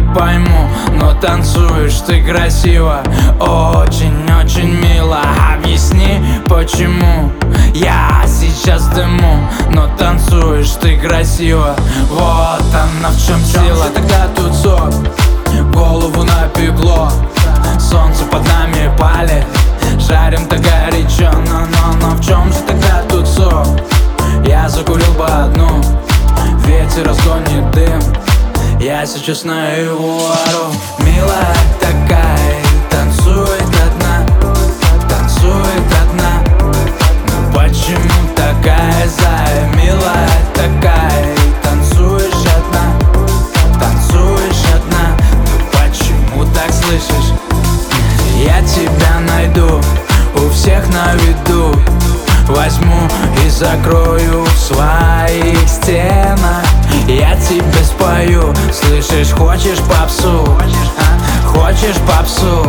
пойму, но танцуешь ты красиво, очень-очень мило. Объясни, почему я сейчас дыму, но танцуешь ты красиво. Вот она в чем сила. Тогда тут сон, голову напекло, солнце под нами палит, жарим так горячо. Но в чем же тогда тут сон? Я закурил бы одну, ветер разгонит дым, я сейчас наяву ору. Милая такая, танцует одна, танцует одна. Ну почему такая зая? Милая такая, танцуешь одна, танцуешь одна. Ну почему так слышишь? Я тебя найду, у всех на виду, возьму и закрою в своих стенах. Я тебе спою, слышишь, хочешь попсу? Хочешь попсу?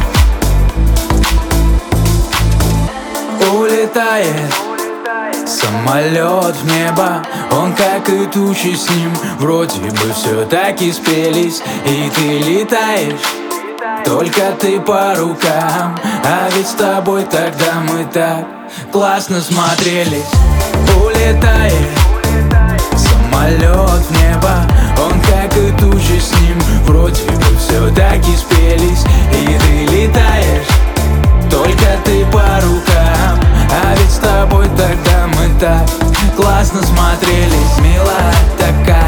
Улетает самолет в небо, он как и тучи с ним, вроде бы все-таки спелись, и ты летаешь. Только ты по рукам, а ведь с тобой тогда мы так классно смотрелись. Улетает самолет в небо, он как и тучи с ним, вроде бы все-таки спелись, и ты летаешь. Только ты по рукам, а ведь с тобой тогда мы так классно смотрелись. Милая такая.